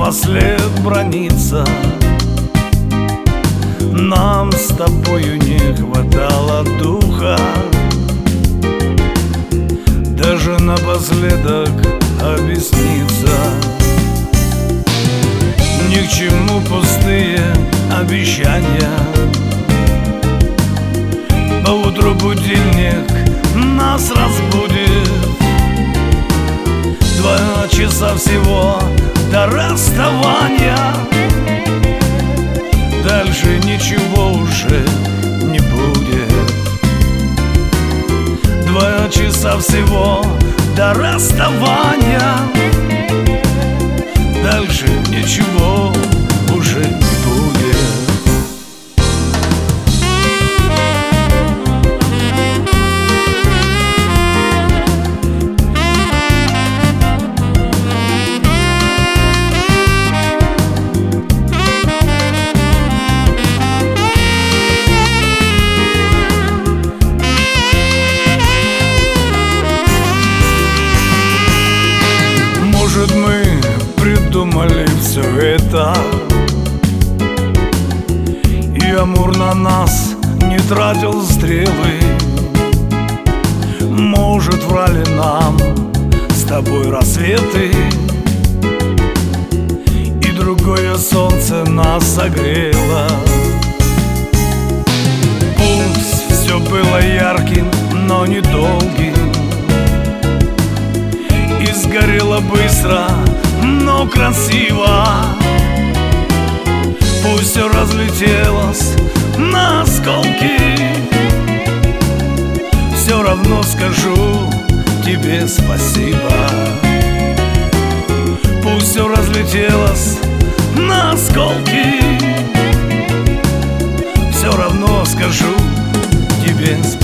вослед браниться. Нам с тобою не хватало духа даже напоследок объясниться. Ни к чему пустые обещания, поутру будильник нас разбудит. 2 часа всего до расставания, дальше ничего уже не будет. 2 часа всего до расставания, дальше ничего уже не будет. Может, мы придумали все это, и Амур на нас не тратил стрелы. Может, врали нам с тобой рассветы, и другое солнце нас согрело. Пусть все было ярким, но недолгим, и сгорело быстро, но красиво. Пусть все разлетелось на осколки, все равно скажу тебе спасибо. Пусть все разлетелось на осколки, все равно скажу тебе спасибо.